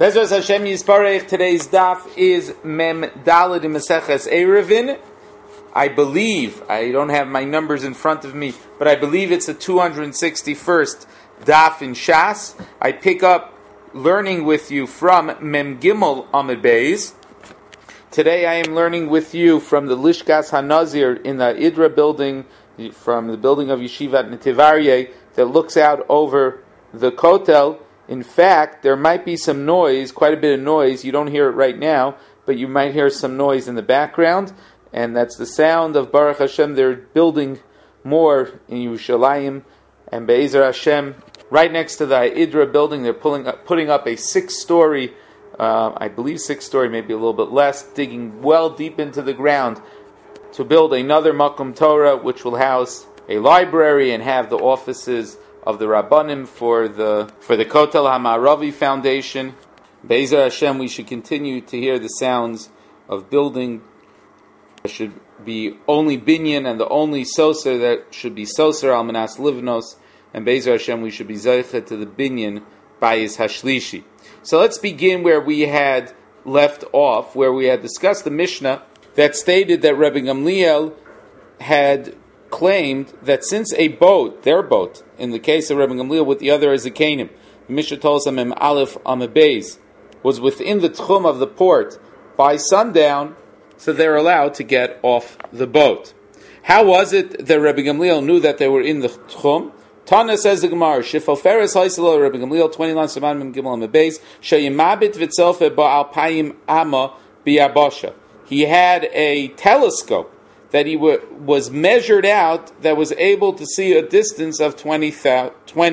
Bezras Hashem Yisparech. Today's daf is Mem Daled in Maseches Eruvin. I believe, I don't have my numbers in front of me, but I believe it's the 261st daf in Shas. I pick up learning with you from Mem Gimel Amud Beis. Today I am learning with you from the Lishkas HaNazir in the Idra building, from the building of Yeshivat Netiv Aryeh that looks out over the Kotel. In fact, there might be some noise, quite a bit of noise. You don't hear it right now, but you might hear some noise in the background, and that's the sound of Baruch Hashem. They're building more in Yerushalayim, and Be'ezer Hashem, right next to the Idra building, they're putting up a 6-story, I believe 6-story, maybe a little bit less, digging well deep into the ground to build another Makom Torah, which will house a library and have the offices of the Rabbanim for the Kotel HaMa'aravi Foundation. Be'ezer Hashem, we should continue to hear the sounds of building. There should be only binyan, and the only soser that should be soser al manas livnos. And Be'ezer Hashem, we should be zeicha to the binyan bayis hashlishi. So let's begin where we had left off, where we had discussed the Mishnah that stated that Rebbe Gamliel had claimed that since a boat, their boat, in the case of Rebbe Gamliel with the other is a Canim, Mishnah tells them Aleph Amud Beis, was within the tchum of the port by sundown, so they're allowed to get off the boat. How was it that Rebbe Gamliel knew that they were in the tchum? Tana says the Gemara, Shifoferes Haiselo Rebbe Gamliel 29 Siman Mem Gimel Amud Beis Sheyimabit Vitzelfe Ba'alpayim Ama Biyabasha. He had a telescope that he was measured out that was able to see a distance of 2,000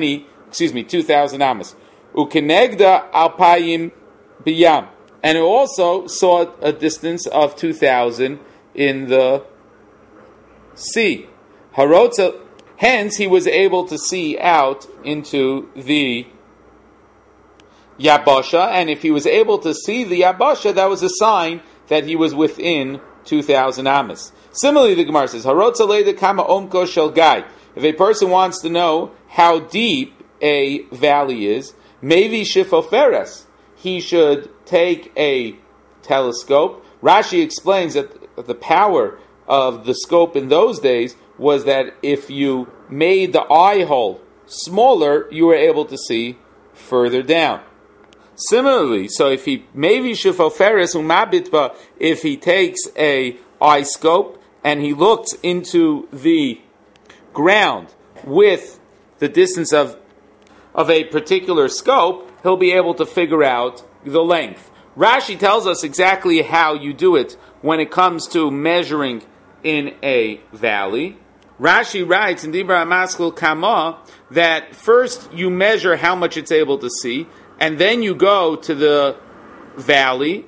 amas. Ukenegda alpayim biyam. And it also saw a distance of 2,000 in the sea. Harotza, hence he was able to see out into the Yabasha, and if he was able to see the Yabasha, that was a sign that he was within 2,000 amas. Similarly, the Gemara says, kama omko shel gai. If a person wants to know how deep a valley is, maybe shifoferes, he should take a telescope. Rashi explains that the power of the scope in those days was that if you made the eye hole smaller, you were able to see further down. Similarly, so if he maybe shifoferes umabitba, if he takes a eye scope and he looks into the ground with the distance of a particular scope, he'll be able to figure out the length. Rashi tells us exactly how you do it when it comes to measuring in a valley. Rashi writes in Dibra Maskil Kama that first you measure how much it's able to see, and then you go to the valley,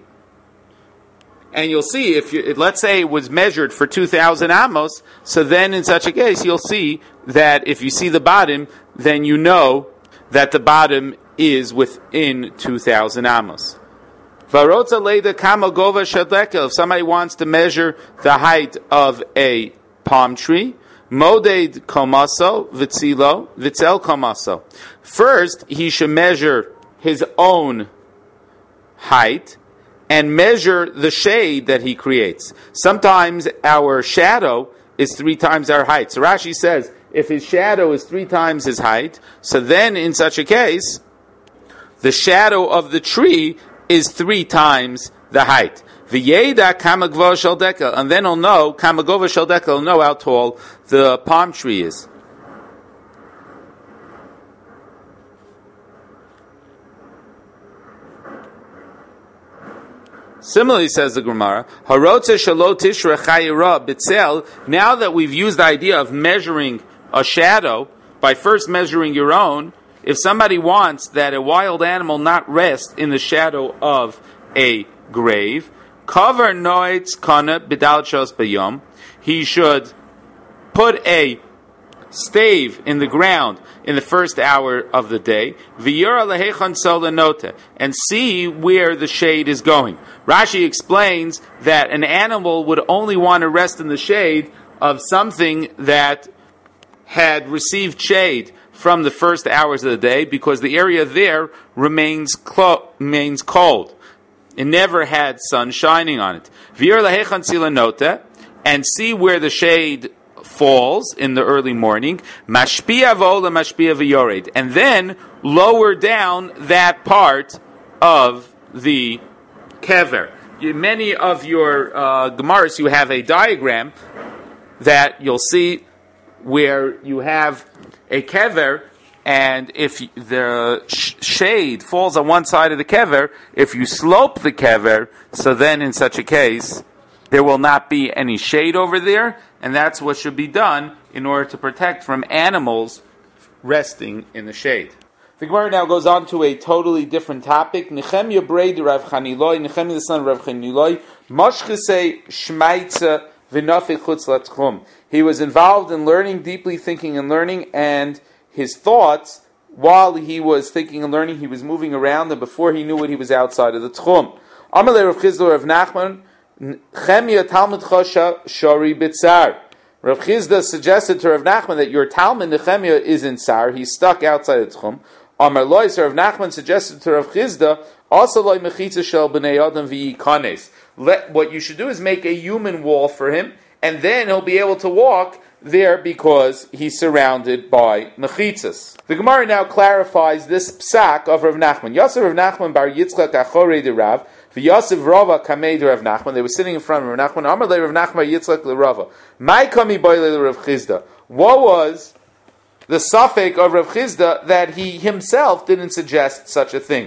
and you'll see, let's say it was measured for 2,000 amos, so then in such a case, you'll see that if you see the bottom, then you know that the bottom is within 2,000 amos. Varotza leida kama gova shadekel. If somebody wants to measure the height of a palm tree, moded komaso, vitzel komaso. First, he should measure his own height, and measure the shade that he creates. Sometimes our shadow is 3 times our height. So Rashi says, if his shadow is 3 times his height, so then in such a case, the shadow of the tree is 3 times the height. V'yeda kamagvo shel dekel, and then he'll know, kamagova shel dekel, he'll know how tall the palm tree is. Similarly, says the Gemara, Harotze shelo tishra chayira bitzel. Now that we've used the idea of measuring a shadow by first measuring your own, if somebody wants that a wild animal not rest in the shadow of a grave, cover noitz kana bidal shos bayom, he should put a stave in the ground in the first hour of the day, and see where the shade is going. Rashi explains that an animal would only want to rest in the shade of something that had received shade from the first hours of the day because the area there remains cold. It never had sun shining on it. And see where the shade falls in the early morning. Mashpia vola mashpia v'yored. And then lower down that part of the kever. Many of your Gemaras, you have a diagram that you'll see where you have a kever, and if the shade falls on one side of the kever, if you slope the kever, so then in such a case, there will not be any shade over there, and that's what should be done in order to protect from animals resting in the shade. The Gemara now goes on to a totally different topic. Nechemia Brei de Rav Chaniloi, Nechemia the son of Rav Chaniloi, Moshchesei Shmaitza v'nafik chutz latchum. He was involved in learning, deeply thinking and learning, and his thoughts, while he was thinking and learning, he was moving around, and before he knew it, he was outside of the tchum. Amalei Rav Chizda Rav Nachman, Chemia Talmud Chosha Shori Bitzar. Rav Chizda suggested to Rav Nachman that your Talmud Nechemia is in Tsar, he's stuck outside the tchum. Amar Loi, so Rav Nachman suggested to Rav Chizda, also Loi Mechitza Shel B'nei Adam V'yikanes. What you should do is make a human wall for him, and then he'll be able to walk there because he's surrounded by mechitzas. The Gemara now clarifies this psak of Rav Nachman. Yosef Rav Nachman bar Yitzchak achorei de Rav, v'Yosef Rava kamei de Rav Nachman. They were sitting in front of Rav Nachman. Amar le Rav Nachman bar Yitzchak le Rava. Mai kami boile le Rav Chizda. What was the suffix of Rav Chizda that he himself didn't suggest such a thing?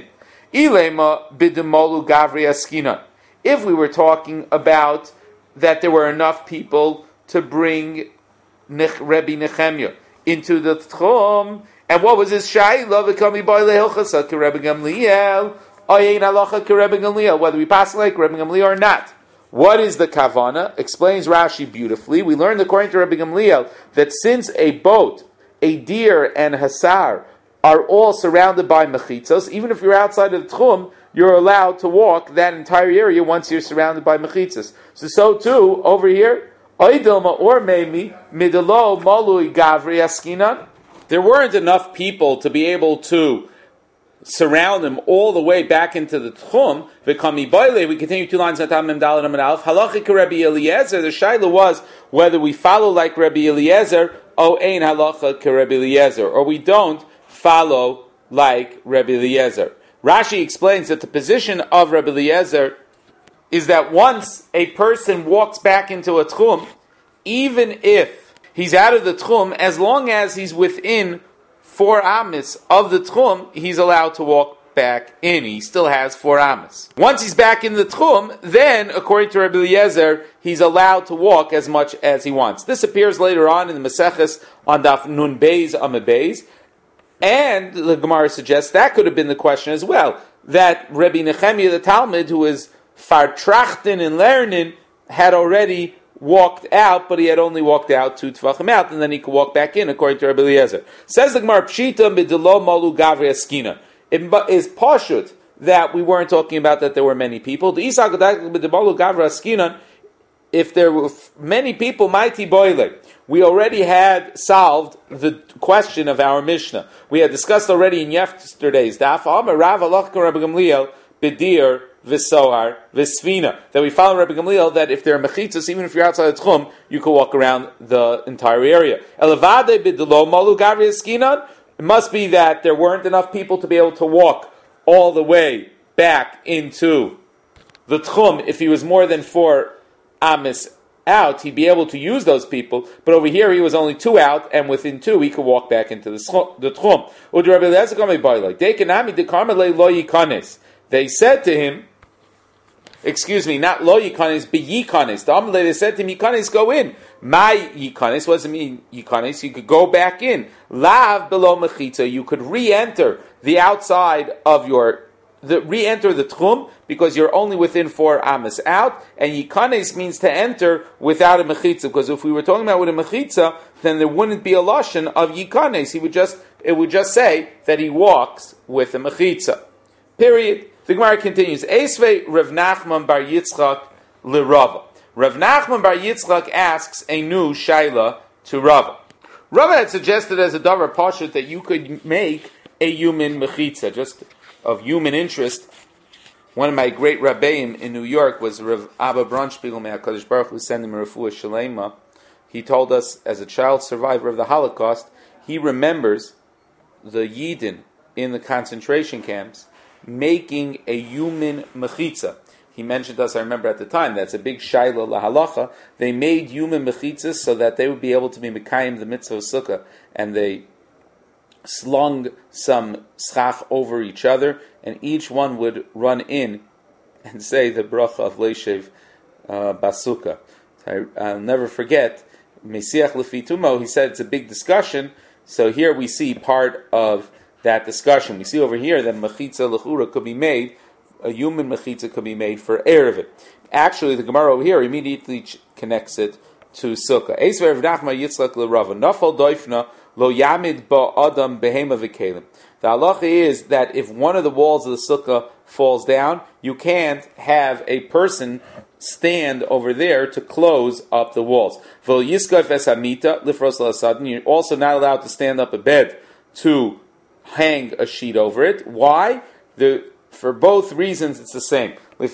Ilema bidemolu gavri askinan. If we were talking about that there were enough people to bring Rebbe Nechemia into the Tchum, and what was his shayla? V'kami boile hilchasa k'Rebbe Gamliel, ayin halacha k'Rebbe Gamliel, whether we pass like Rebbe Gamliel or not. What is the kavana? Explains Rashi beautifully. We learned according to Rebbe Gamliel that since a boat, a deer, and hasar are all surrounded by mechitzos, even if you're outside of the Tchum, you're allowed to walk that entire area once you're surrounded by mechitzas. So too, over here, oidilma or meimi, midelo malui gavri askinan. There weren't enough people to be able to surround him all the way back into the tchum. V'kami boile, we continue 2 lines at Amim Daled Amid Aleph. Halachic Rabbi Eliezer, the shaila was whether we follow like Rabbi Eliezer, o ein halacha Rabbi Eliezer, or we don't follow like Rabbi Eliezer. Rashi explains that the position of Rabbi Eliezer is that once a person walks back into a tchum, even if he's out of the tchum, as long as he's within 4 amis of the tchum, he's allowed to walk back in. He still has 4 amis. Once he's back in the tchum, then, according to Rabbi Eliezer, he's allowed to walk as much as he wants. This appears later on in the Maseches on Daf Nun Beis Amud Beis. And the Gemara suggests that could have been the question as well, that Rebbe Nechemia the Talmud, who is fartrachten and lernen, had already walked out, but he had only walked out 2 tefachim out, and then he could walk back in, according to Rebbe Eliezer. Says the Gemara, Pshita b'delo malu gavri askina. It is pashut that we weren't talking about that there were many people. The Isa b'delo malu gavri askina, if there were many people, mighty boile. We already had solved the question of our Mishnah. We had discussed already in yesterday's daf, Rav Alach Rabbi Gamliel, Bedir, V'Sohar, V'Sfina, that we follow Rabbi Gamliel that if there are mechitzas, even if you're outside the tchum, you can walk around the entire area. Elevade b'delo malu gavri askinan. It must be that there weren't enough people to be able to walk all the way back into the tchum. If he was more than 4 amis out, he'd be able to use those people, but over here he was only 2 out, and within 2 he could walk back into the tchum. They said to him, not lo yikanes, but yikanes. They said to him, yikanes, go in. My yikanes, what does it mean yikanes? You could go back in. Lav below mechitza, you could re-enter the outside of re-enter the tchum, because you're only within 4 amas out, and yikanes means to enter without a mechitza, because if we were talking about with a mechitza, then there wouldn't be a lashon of yikanes. It would just say that he walks with a mechitza. Period. The Gemara continues. Esvei Rav Nachman bar Yitzchak le Rava. Rav Nachman bar Yitzchak asks a new shaila to Rava. Rava had suggested as a davar pashut that you could make a human mechitza, just of human interest. One of my great rabbeim in New York was Rav Abba Bronspiegel, may HaKadosh Baruch Hu send him a refuah shalema. He told us, as a child survivor of the Holocaust, he remembers the Yidden in the concentration camps making a human mechitza. He mentioned to us, I remember at the time, that's a big shaila lahalacha. They made human mechitzas so that they would be able to be mekayim the mitzvah of sukkah, and they slung some schach over each other, and each one would run in and say the bracha of Leishev Basukkah. I'll never forget, Mesiach Lefitumo, he said it's a big discussion, so here we see part of that discussion. We see over here that mechitza lechura could be made, a human mechitza could be made for Erevin. Actually, the Gemara over here immediately connects it to Sukkah. Eisver Rav Nachman Yitzchak l'Rava Nafal doifna lo yamid ba adam behema v'kelim. The halacha is that if one of the walls of the sukkah falls down, you can't have a person stand over there to close up the walls. You're also not allowed to stand up a bed to hang a sheet over it. Why? For both reasons, it's the same.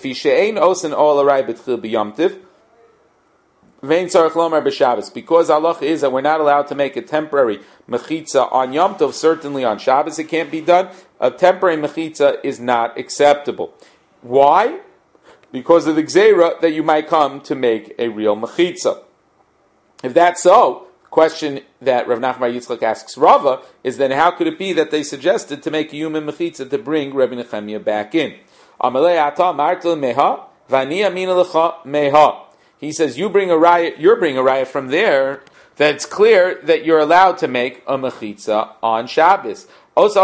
Because Allah is that we're not allowed to make a temporary mechitza on Yom Tov, certainly on Shabbos it can't be done. A temporary mechitza is not acceptable. Why? Because of the gzeira that you might come to make a real mechitza. If that's so, the question that Rav Nachman Yitzchak asks Rava is then how could it be that they suggested to make a human mechitza to bring Rabbi Nechemiah back in? Amalei ata martel meha v'ani amina lecha meha. He says, you're bringing a raya from there, that it's clear that you're allowed to make a mechitza on Shabbos. There's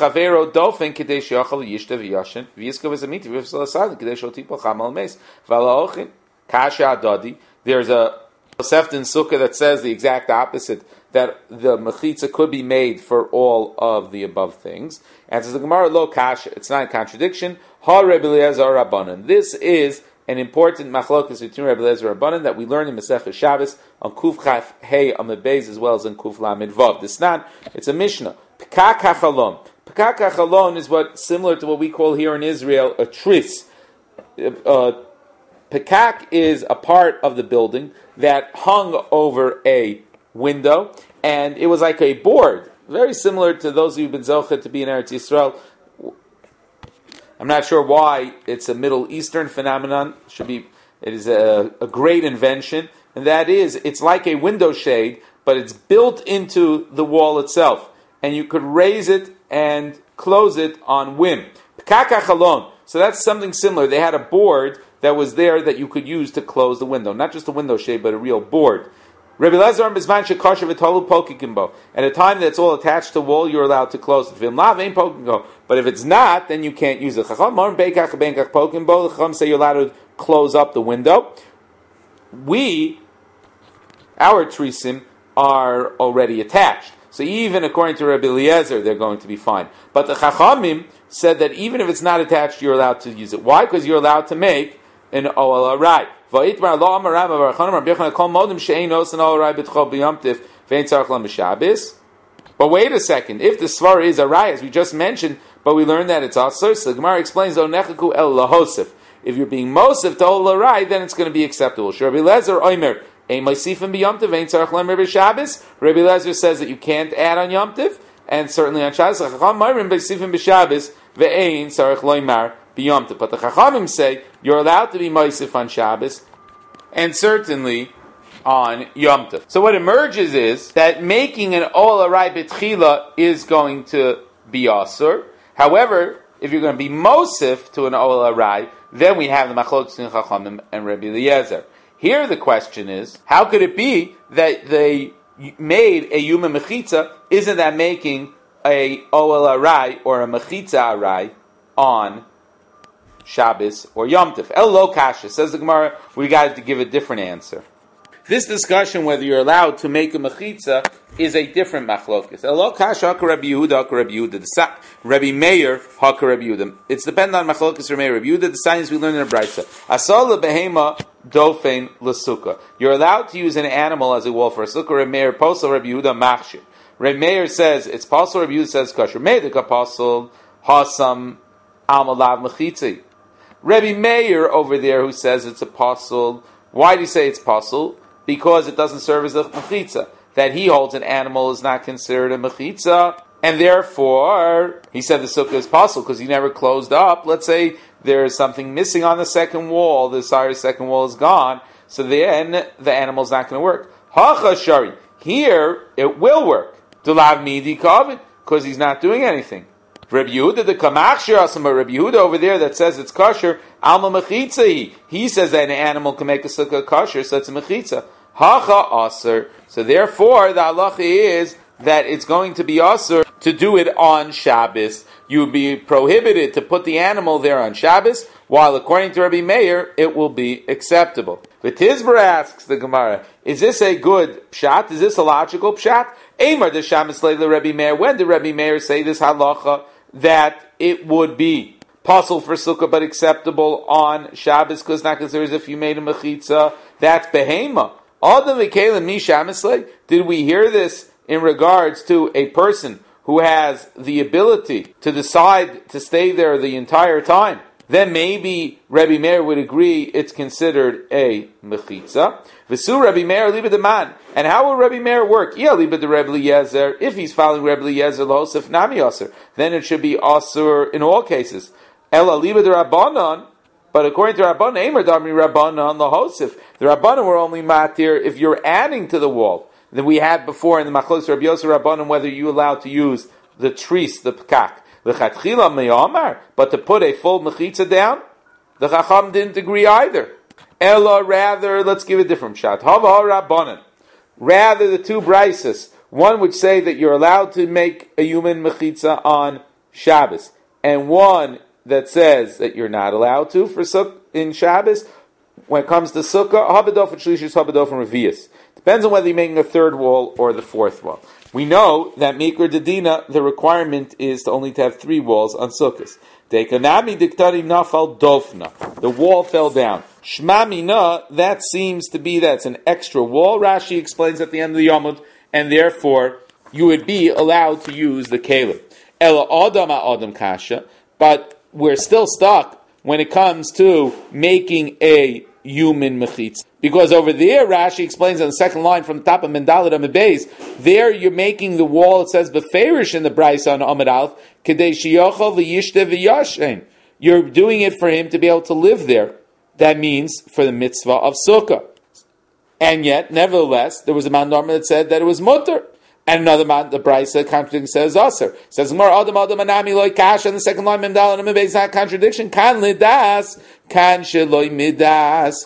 a Sefton Sukkah that says the exact opposite, that the mechitza could be made for all of the above things. And says the Gemara, lo kasha, it's not a contradiction. Ha Rebbe Eliezer Rabbanan. This is an important machlokas between Rebbe Eliezer Rabbanan that we learn in Masechah Shabbos on Kuf Chaf Hey Amud Beis as well as in Kuf Lamed Vav. This not, it's a Mishnah. Pekak HaChalon. Pekak HaChalon is similar to what we call here in Israel a tris. Pekak is a part of the building that hung over a window, and it was like a board, very similar to those who've been zocheh to be in Eretz Yisrael. I'm not sure why it's a Middle Eastern phenomenon. It is a great invention, and that is, it's like a window shade, but it's built into the wall itself, and you could raise it and close it on whim. Pekak HaChalon. So that's something similar. They had a board that was there that you could use to close the window, not just a window shade, but a real board. Rabbi Elazar Bizman shekasher v'tolu pokikimbo. At a time that's all attached to the wall, you're allowed to close it. But if it's not, then you can't use it. Chacham say you're allowed to close up the window. Our trisim are already attached. So even according to Rabbi Eliezer, they're going to be fine. But the Chachamim said that even if it's not attached, you're allowed to use it. Why? Because you're allowed to make an Oel Arai. But wait a second. If the Svar is Arai, as we just mentioned, but we learned that it's also, so the Gemara explains, if you're being Mosef to Oel Arai, then it's going to be acceptable. Rabbi Eliezer Oimer, Rabbi Eliezer says that you can't add on Yom Tiv, and certainly on Shabbos. But the Chachamim say you're allowed to be Moisif on Shabbos, and certainly on Yom Tov. So what emerges is that making an Ol Arai B'tchila is going to be Asur. However, if you're going to be Mosif to an Ol Arai, then we have the Machlokes in Chachamim and Rabbi Eliezer. Here the question is, how could it be that they made a Yuma Mechitza? Isn't that making a Ol Arai or a Mechitza Arai on Shabbos or Yom Tov? El lo kasha, says the Gemara, we got to give a different answer. This discussion, whether you're allowed to make a mechitza, is a different machlokes. Elo kash haka Rabbi Yehuda haka Rabbi Yehuda. Rabbi Meir haka Rabbi Yehuda. It's dependent on machlokes Rabbi Meir. Rabbi Yehuda, the science we learn in the Brisa. Asal lebehema dofein l'sukkah. You're allowed to use an animal as a wall for a sukkah. Rabbi Meir posel Rabbi Yehuda machshir. Rabbi Meir says it's possible. Rabbi Yehuda says kosher. Meidika posel hasam almalav mechitzi. Rabbi Meir over there who says it's a posel. Why do you say it's posel? Because it doesn't serve as a mechitza. That he holds an animal is not considered a mechitza, and therefore, he said the sukkah is posel because he never closed up. Let's say there is something missing on the second wall, the side of the second wall is gone, so then the animal's not going to work. Hacha shari, here it will work. Dulav midi kavit, because he's not doing anything. Rabbi Yehuda, the kamachshir asama, Rabbi Yehuda over there that says it's kosher, alma mechitza. He says that an animal can make a sukkah kosher, so it's a mechitza. Hacha aser. So therefore, the halacha is that it's going to be aser to do it on Shabbos. You would be prohibited to put the animal there on Shabbos, while according to Rabbi Meir, it will be acceptable. V'tizbar asks the Gemara, is this a good pshat? Is this a logical pshat? Eimer the Shabbos leila Rabbi Meir. When did Rabbi Meir say this halacha that it would be possible for sukkah but acceptable on Shabbos because not considered as if you made a mechitza? That's behema. Did we hear this in regards to a person who has the ability to decide to stay there the entire time? Then maybe Rabbi Meir would agree it's considered a mechitza. V'su Rabbi Meir liba deman. And how will Rabbi Meir work? If he's following Rabbi Eliezer l'hosef nami aser, then it should be aser in all cases. Ela liba de Rabbanon. But according to Rabbanon, Eimer Dami Rabbanon lahosif. The Rabbanon were only matir if you're adding to the wall. Then we had before in the Machlokes Rabbi Yosef Rabbanon whether you allowed to use the tris, the pkak. L'chatchila meyamar, but to put a full mechitza down, the Chacham didn't agree either. Ella, rather, let's give a different shot. Hava Rabbanon. Rather, the two brises. One would say that you're allowed to make a human mechitza on Shabbos, and one that says that you're not allowed to for in Shabbos. When it comes to sukkah, habadof and shlishis, habadof and revius. Depends on whether you're making a third wall or the fourth wall. We know that mikra dedina, the requirement is to only to have 3 walls on sukkahs. Dekanami diktari nafal dofna. The wall fell down. Shmamina, that seems to be that's an extra wall. Rashi explains at the end of the Yomud, and therefore you would be allowed to use the kelim. Ela adam adam kasha, but we're still stuck when it comes to making a human mechitz. Because over there, Rashi explains on the second line from the top of Mendalit Amid Beis, there you're making the wall, it says, beferish in the Brisa on Amid Aleph, Kedei Shiyochel v'yishte v'yashem. You're doing it for him to be able to live there. That means for the mitzvah of Sukkah. And yet, nevertheless, there was a man that said that it was mutter. And another man, the Brisa contradicting says aser. Says more adam adam anami loy kash, and the second line Mendalit Amid Beis is not contradiction. Kan lidas, kan sheloy midas.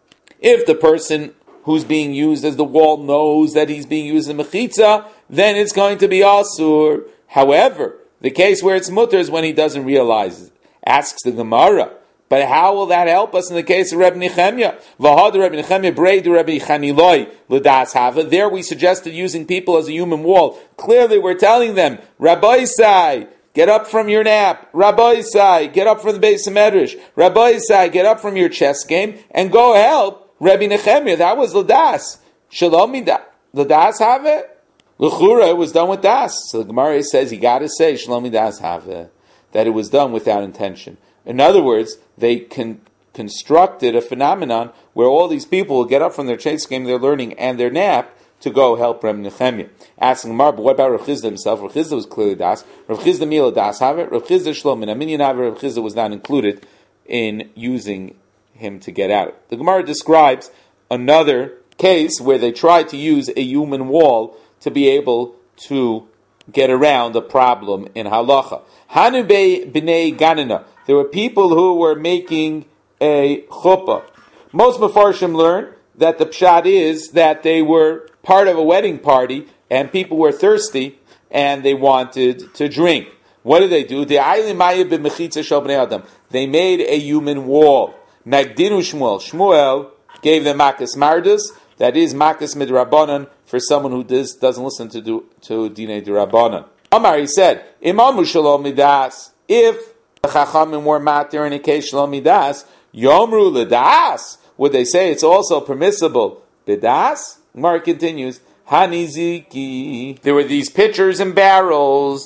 If the person who's being used as the wall knows that he's being used in mechitza, then it's going to be asur. However, the case where it's mutter is when he doesn't realize it. Asks the Gemara, but how will that help us in the case of Reb Nechemya? V'had Reb Nechemya brei du Rabbi Chaniloi l'das hava. There we suggested using people as a human wall. Clearly we're telling them, Rabbi Sai, get up from your nap. Rabbi Sai, get up from the Beis Medrash. Rabbi Sai, get up from your chess game and go help Rabbi Nechemya. That was Ladas. Shalom Ladas have it? L'chura, it was done with Das. So the Gemara says you got to say Shalom Das have it, that it was done without intention. In other words, they constructed a phenomenon where all these people will get up from their chase game, their learning, and their nap to go help Rabbi Nechemya. Asking Gemara, but what about Rav Chizda himself? Rav Chizda was clearly Das. Rav Chizda Mila Das have it. Rav Chizda Shalom. In a minyan Rav Chizda was not included in using him to get out. The Gemara describes another case where they tried to use a human wall to be able to get around a problem in halacha. Hanubei b'nei ganina. There were people who were making a chuppah. Most Mefarshim learn that the pshat is that they were part of a wedding party and people were thirsty and they wanted to drink. What did they do? They made a human wall. Nagdinu Shmuel. Shmuel gave them makas mardus that is makas midrabanan for someone who doesn't listen to dinei dirabanan. Amar, he said, imamu shalom midas, if the chachamim were matir in a case shalom midas, yomru ledas, would they say it's also permissible bidas? Gemara continues, haniziki, there were these pitchers and barrels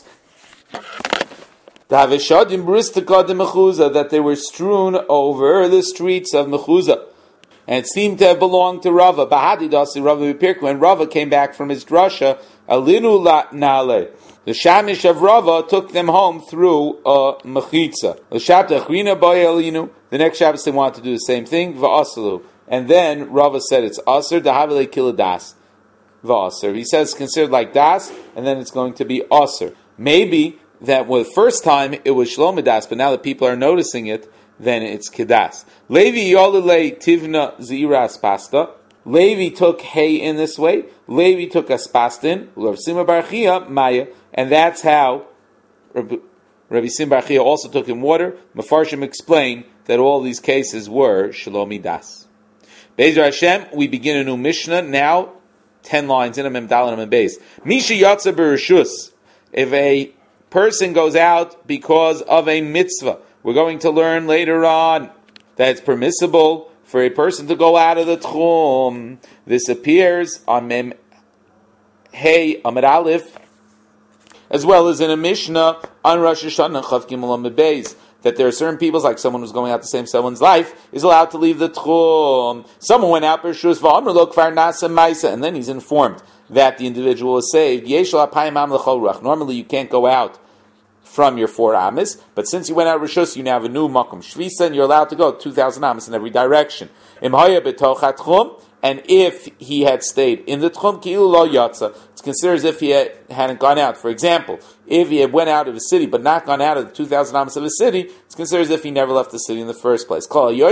that they were strewn over the streets of Mechuzah. And it seemed to have belonged to Rava. When Rava came back from his drasha, alinu nale. The shamish of Rava took them home through a mechitza. The next Shabbos they wanted to do the same thing. Va'asalu. And then Rava said it's aser dahavile kiladas. Va'aser. He says it's considered like das, and then it's going to be aser. Maybe that the first time it was shlomidas, but now that people are noticing it, then it's kedas. Levi yolile tivna ziras pasta. Levi took hay in this way. Levi took aspastin. Rav Simon bar Chia maya, and that's how Rabbi Simon bar Chia also took in water. Mefarshim explained that all these cases were shlomidas. Be'ezer Hashem, we begin a new Mishnah now. 10 lines in a mem dalan and beis. Misha yatsa bereshus. If a person goes out because of a mitzvah, we're going to learn later on that it's permissible for a person to go out of the tchum. This appears on Mem Hey Amid Aleph, as well as in a Mishnah on Rosh Hashanah Chav Gimel Amid Beis, that there are certain people, like someone who's going out to save someone's life, is allowed to leave the tchum. Someone went out b'reshus v'amar lo kvar nasa ma'isa, and then he's informed that the individual is saved. Yesh lo apayim am l'chol ruach. Normally you can't go out from your 4 amas, but since you went out rishus, you now have a new makom shvisa, and you're allowed to go 2,000 amas in every direction. Im haya b'toch tchum, and if he had stayed in the tchum, ki'ilu lo yatsa, it's considered as if he hadn't gone out. For example, if he had went out of the city but not gone out of the 2,000 amas of the city, it's considered as if he never left the city in the first place.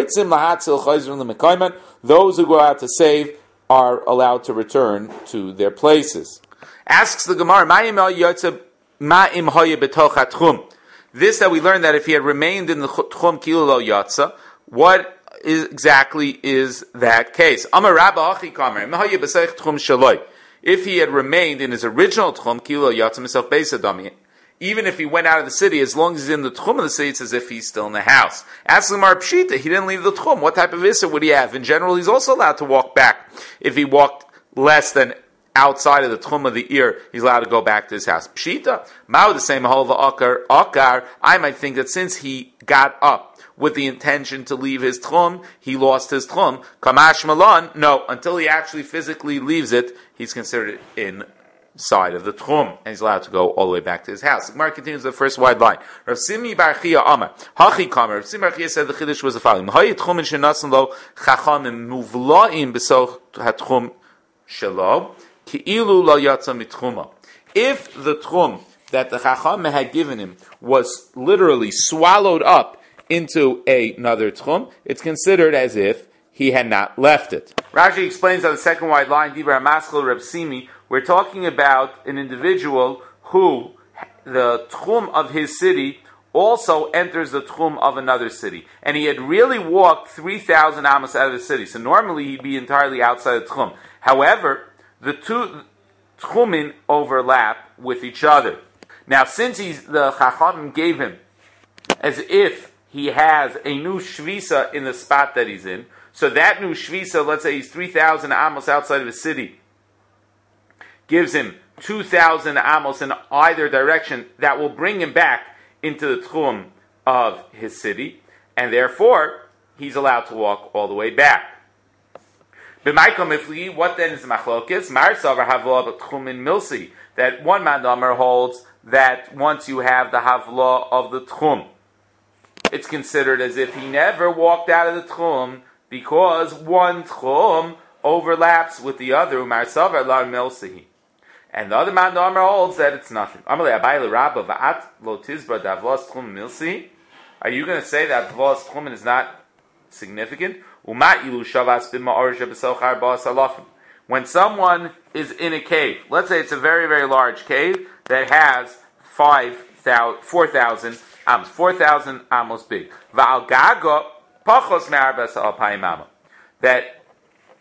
Those who go out to save are allowed to return to their places. Asks the Gemara, this that we learned that if he had remained in the tchum ki'ilu lo yatsa, what exactly is that case? If he had remained in his original tchum, ki'ilu lo yatsa himself beisadami, even if he went out of the city, as long as he's in the tchum of the city, it's as if he's still in the house. Ask the Gemara Pshita, he didn't leave the tchum. What type of issa would he have? In general, he's also allowed to walk back. If he walked less than outside of the tchum of the ear, he's allowed to go back to his house. Pshita, Mao the same halva akar. I might think that since he got up with the intention to leave his tchum, he lost his tchum. Kamash malan, no, until he actually physically leaves it, he's considered inside of the tchum, and he's allowed to go all the way back to his house. The Gemara continues the first wide line. Rav Simi bar Chia Amar, Hachi Kamer. Rav Simi bar Chia said the chiddush was the following: Hayi tchum shenasan lo chachamim muvlaim besoch hatchum shelo ki'ilu lo yatsa mitchuma. If the tchum that the chacham had given him was literally swallowed up into another tchum, it's considered as if he had not left it. Rashi explains on the second wide line, Dibra Maskal Reb Simi, we're talking about an individual who, the tchum of his city also enters the tchum of another city. And he had really walked 3,000 amos out of the city. So normally he'd be entirely outside the tchum. However, the two tchumin overlap with each other. Now, since the Chachamim gave him as if he has a new shvisa in the spot that he's in, so that new shvisa, let's say he's 3,000 amos outside of the city, gives him 2,000 amos in either direction, that will bring him back into the tchum of his city, and therefore he's allowed to walk all the way back. What then is the machlokes? That one mandamer holds that once you have the havla of the tchum, it's considered as if he never walked out of the tchum, because one tchum overlaps with the other. And the other mandamer holds that it's nothing. Are you going to say that havlas tchumin is not significant? When someone is in a cave, let's say it's a very, very large cave that has 4,000 amos, 4,000 amos big. That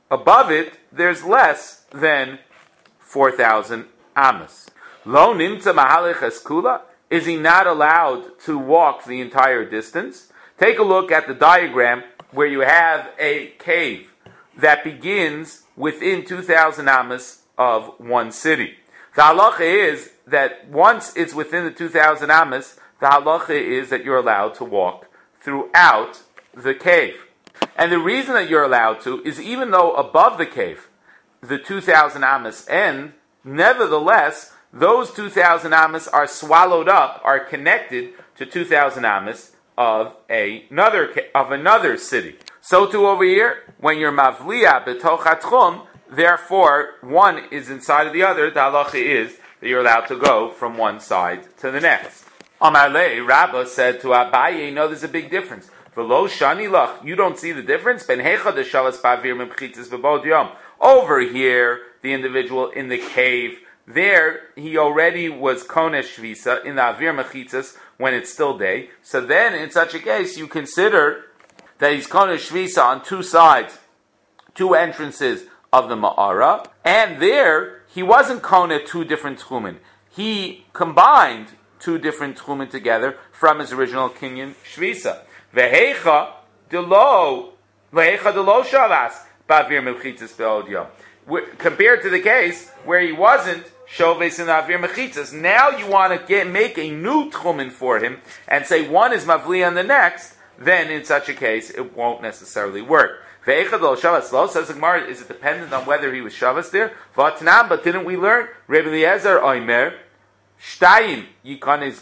above it, there's less than 4,000 amas. Lo nimtza mahalech eskula. Is he not allowed to walk the entire distance? Take a look at the diagram where you have a cave that begins within 2,000 amas of one city. The halacha is that once it's within the 2,000 amas, the halacha is that you're allowed to walk throughout the cave. And the reason that you're allowed to is even though above the cave, the 2,000 amas end, nevertheless, those 2,000 amas are swallowed up, are connected to 2,000 amas of another city. So too over here, when you're mavliya b'toch hatchum, therefore one is inside of the other. The halacha is that you're allowed to go from one side to the next. Amar le, Rabbah said to Abaye, no, there's a big difference. V'lo shani lach, you don't see the difference? Ben hecha de shalas ba'avir mebchitzis v'bod yom. Over here, the individual in the cave, there he already was konesh shvisa in the avir mechitzas when it's still day. So then, in such a case, you consider that he's konesh shvisa on two sides, two entrances of the ma'ara, and there he wasn't koneh two different tchumen. He combined two different tchumen together from his original kinyan shvisa. Vehecha delo shalas ba'avir mechitzas be'od yom. Compared to the case where he wasn't shoves in the avir mechitzas, now you want to make a new tchumen for him and say one is mavli on the next. Then in such a case it won't necessarily work. Ve'echad lo shavas lo, says the Gemara, is it dependent on whether he was shavas there? V'atnam, but didn't we learn? Rebbe Eliezer oimer shtayim yikanes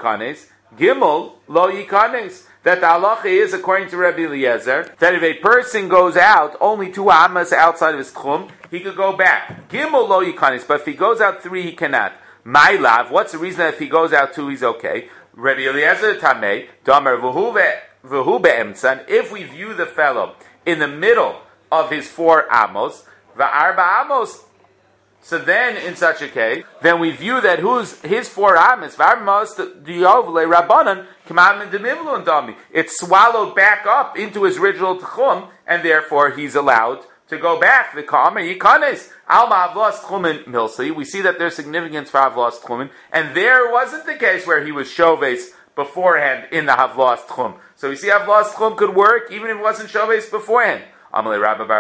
gimel lo yikanes. That the halacha is, according to Rebbe Eliezer, that if a person goes out only 2 amas outside of his tchum, he could go back. Gimel lo yikanes, but if he goes out 3, he cannot. My lav, what's the reason that if he goes out 2, he's okay? Rebbe Eliezer tamei damer v'hu be'emtzan. If we view the fellow in the middle of his 4 amos, v'arba amos. So then, in such a case, then we view that his 4 amos, it's swallowed back up into his original tchum, and therefore he's allowed to go back. We see that there's significance for havlas tchumen, and there wasn't the case where he was shoves beforehand in the havlas tchum. So we see havlas tchum could work even if it wasn't shoves beforehand. You're asking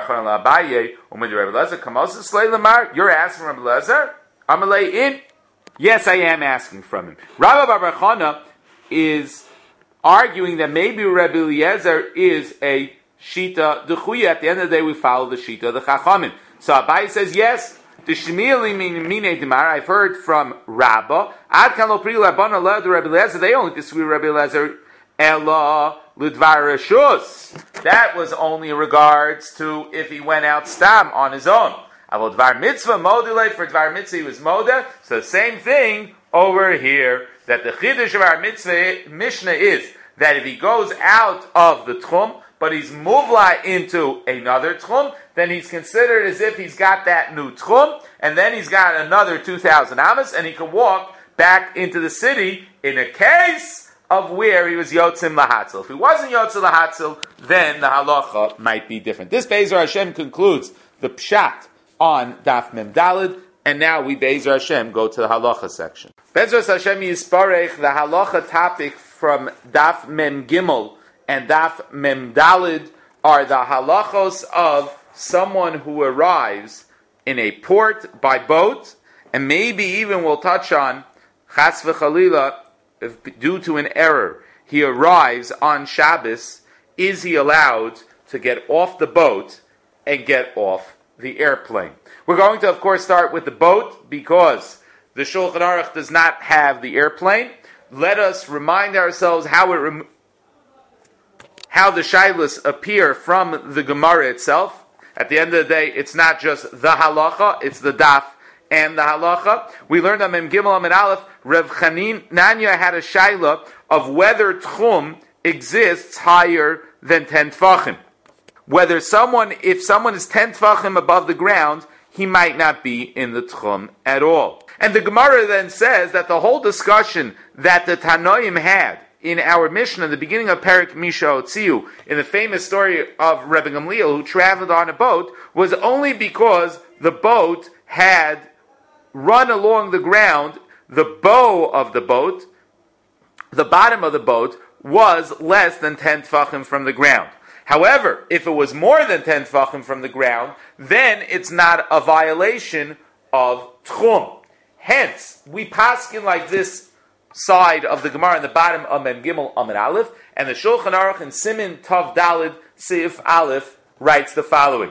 from Rabbi Lezer? Amalei in? Yes, I am asking from him. Rabbi Bar Chana is arguing that maybe Rabbi Eliezer is a shita dechuya. At the end of the day, we follow the shita of the Chachamim. So Abai says yes. I've heard from Rabba. They only disagree with Rabbi Eliezer. Ella Ludvar Reshus. That was only in regards to if he went out stam on his own. Avol Dvar Mitzvah Modile, for Dvar Mitzvah he was Moda. So the same thing over here, that the Chiddush of our Mitzvah Mishnah is that if he goes out of the Tchum, but he's Muvla into another Tchum, then he's considered as if he's got that new Tchum, and then he's got another 2,000 Amas, and he can walk back into the city in a case of where he was Yotzim Lahatzil. If he wasn't Yotzim Lahatzil, then the halacha might be different. This Be'ezer Hashem concludes the Pshat on Daf Mem Daled, and now we Be'ezer Hashem go to the halacha section. Be'ezer Hashem Yisparech, the halacha topic from Daf Mem Gimel and Daf Mem Daled are the halachos of someone who arrives in a port by boat, and maybe even we'll touch on Chas v'Chalila, if due to an error he arrives on Shabbos, is he allowed to get off the boat and get off the airplane? We're going to, of course, start with the boat because the Shulchan Aruch does not have the airplane. Let us remind ourselves how the shaylas appear from the Gemara itself. At the end of the day, it's not just the halacha, it's the daf and the halacha. We learned on Mem Gimel Amid Aleph, Rev Nanya had a shayla of whether tchum exists higher than 10 tfachim. If someone is 10 tfachim above the ground, he might not be in the tchum at all. And the Gemara then says that the whole discussion that the Tanoim had in our Mishnah, in the beginning of Perek Misha Otziu, in the famous story of Rebbe Gamliel, who traveled on a boat, was only because the boat had run along the ground. The bow of the boat, the bottom of the boat, was less than 10 tfachim from the ground. However, if it was more than 10 tfachim from the ground, then it's not a violation of tchum. Hence, we paskin like this side of the Gemara in the bottom of Mem Gimel Amud Aleph, and the Shulchan Aruch in Simin Tav Dalid Seif Aleph writes the following: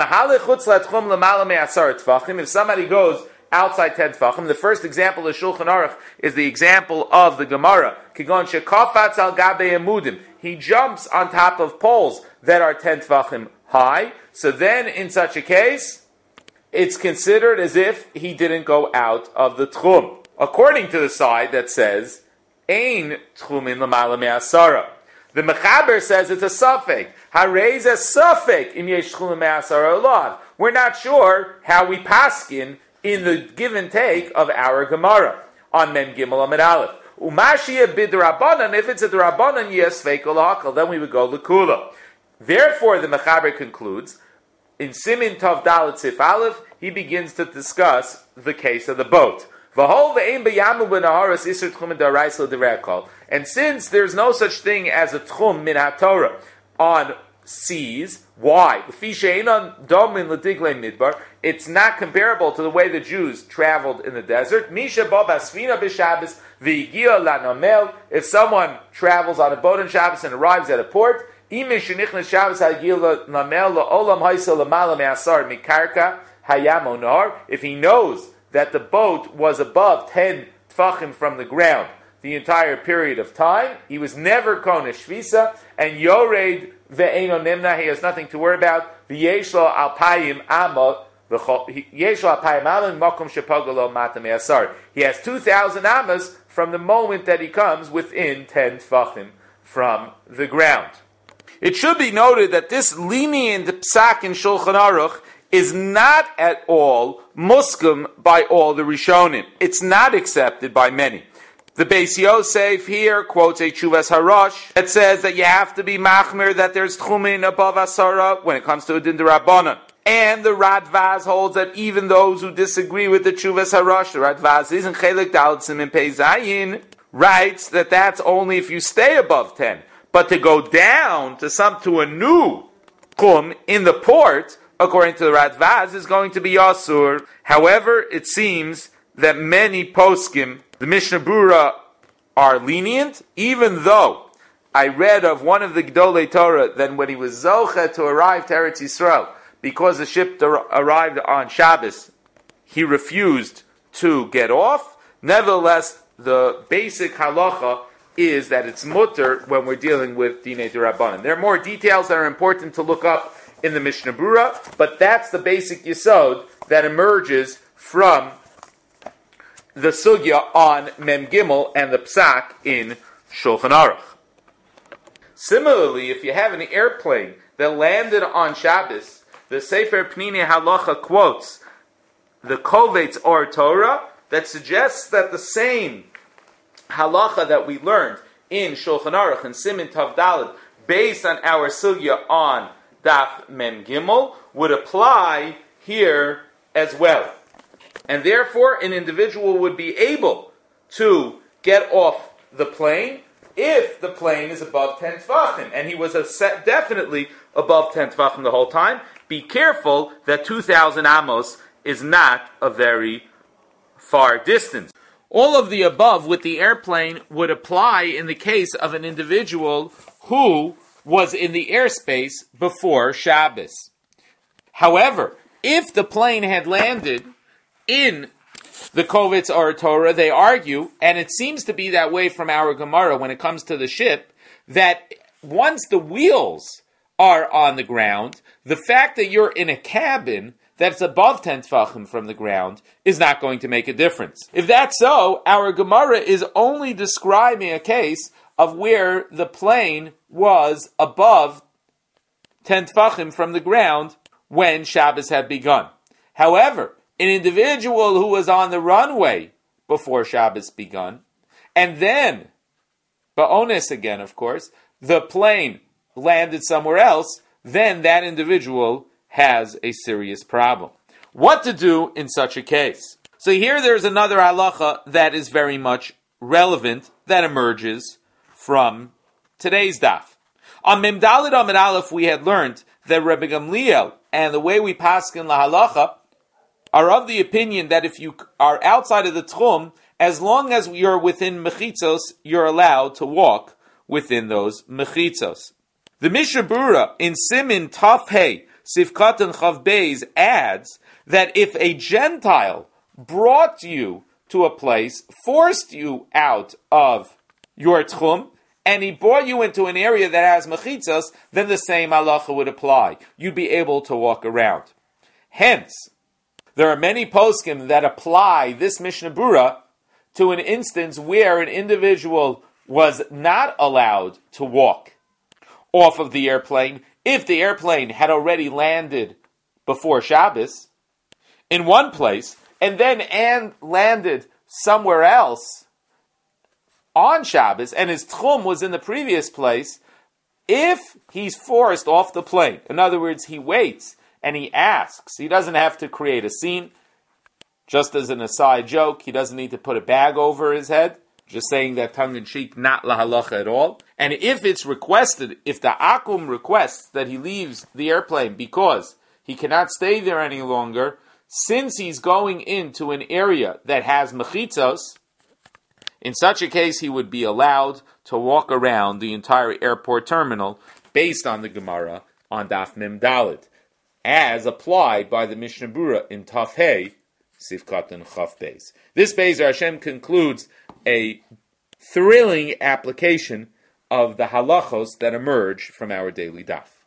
if somebody goes outside 10 tfachim, the first example of Shulchan Aruch is the example of the Gemara. Kigon shekafatz al gabe emudim. He jumps on top of poles that are 10 tfachim high. So then, in such a case, it's considered as if he didn't go out of the tchum. According to the side that says, Ein tchumin l'mala me'asara. The Mechaber says it's a suffix. Harei a suffix im yesh tchumin me'asara olav. We're not sure how we paskin in the give and take of our Gemara on Mem Gimel Amud Aleph. Umashia b'drabanan, if it's a drabanan, yes, feikol hakol, then we would go l'kula. Therefore, the Mechaber concludes, in Simin Tov Dalet Sif Aleph, he begins to discuss the case of the boat. And since there's no such thing as a tchum min haTorah on seas, why? It's not comparable to the way the Jews traveled in the desert. If someone travels on a boat on Shabbos and arrives at a port, if he knows that the boat was above 10 tfachim from the ground the entire period of time, he was never konesh shvisa, and yored ve'eno nimna, he has nothing to worry about. V'yeshlo alpayim amot, yeshlo alpayim amot makom shepagalo matam yasar. He has 2,000 amas from the moment that he comes within 10 tfachim from the ground. It should be noted that this lenient psak in Shulchan Aruch is not at all muskim by all the Rishonim. It's not accepted by many. The Beis Yosef here quotes a Chuvas Harash that says that you have to be machmir, that there's tchumin above asara when it comes to a din d'Rabbanan. And the Radvaz holds that even those who disagree with the Chuvas Harash, the Radvaz isn't chelik daled simin pei zayin, writes that that's only if you stay above 10. But to go down to a new tchum in the port, according to the Radvaz, is going to be Yasur. However, it seems that many poskim, the Mishnah Brura, are lenient, even though I read of one of the Gedolei Torah that when he was Zocha to arrive to Eretz Yisrael, because the ship arrived on Shabbos, he refused to get off. Nevertheless, the basic halacha is that it's mutter when we're dealing with Dinei D'Rabbanan. There are more details that are important to look up in the Mishnah Brura, but that's the basic yesod that emerges from the sugya on Mem Gimel and the psak in Shulchan Aruch. Similarly, if you have an airplane that landed on Shabbos, the Sefer Pnini Halacha quotes the Kovetz Or Torah that suggests that the same halacha that we learned in Shulchan Aruch and Simin Tav Daled, based on our sugya on Daf Mem Gimel, would apply here as well. And therefore, an individual would be able to get off the plane if the plane is above 10 tfachim. And he was definitely above 10 tfachim the whole time. Be careful that 2,000 amos is not a very far distance. All of the above with the airplane would apply in the case of an individual who was in the airspace before Shabbos. However, if the plane had landed in the Kovetz Or Torah, they argue, and it seems to be that way from our Gemara when it comes to the ship, that once the wheels are on the ground, the fact that you're in a cabin that's above 10 tfachim from the ground is not going to make a difference. If that's so, our Gemara is only describing a case of where the plane was above 10 tfachim from the ground when Shabbos had begun. However, an individual who was on the runway before Shabbos begun, and then ba'ones again, of course, the plane landed somewhere else, then that individual has a serious problem. What to do in such a case? So here there's another halacha that is very much relevant that emerges from today's daf. On Mem Daled Amud Aleph we had learned that Rebbe Gamliel and the way we paskin la halacha are of the opinion that if you are outside of the tchum, as long as you're within mechitzos, you're allowed to walk within those mechitzos. The Mishnah Berurah in Simin Taf Hey Sifkat and Chav Beis adds that if a Gentile brought you to a place, forced you out of your tchum, and he brought you into an area that has mechitzos, then the same halacha would apply. You'd be able to walk around. Hence, there are many poskim that apply this Mishnah Berurah to an instance where an individual was not allowed to walk off of the airplane if the airplane had already landed before Shabbos in one place and then landed somewhere else on Shabbos, and his tchum was in the previous place. If he's forced off the plane, in other words, he waits and he asks, he doesn't have to create a scene. Just as an aside joke, he doesn't need to put a bag over his head. Just saying that tongue-in-cheek, not la halacha at all. And if it's requested, if the akum requests that he leaves the airplane because he cannot stay there any longer, since he's going into an area that has mechitzos, in such a case he would be allowed to walk around the entire airport terminal based on the Gemara on Daf Mem Daled, as applied by the Mishnah Berurah in Taf Hey, Sifkat and Chav Beis. This Beis Hashem concludes a thrilling application of the halachos that emerge from our daily daf.